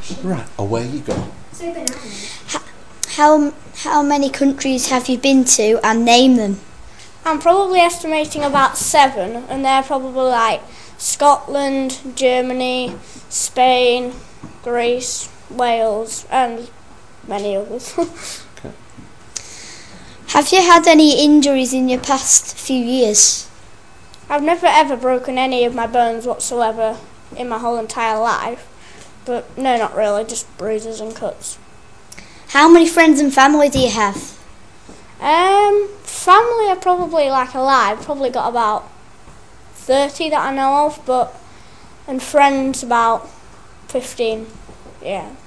Right, away you go. How many countries have you been to, and name them? I'm probably estimating about 7, and they're probably like Scotland, Germany, Spain, Greece, Wales, and many others. Okay. Have you had any injuries in your past few years? I've never ever broken any of my bones whatsoever in my whole entire life, but no, not really, just bruises and cuts. How many friends and family do you have? Family are probably like alive, probably got about 30 that I know of, and friends about 15, yeah.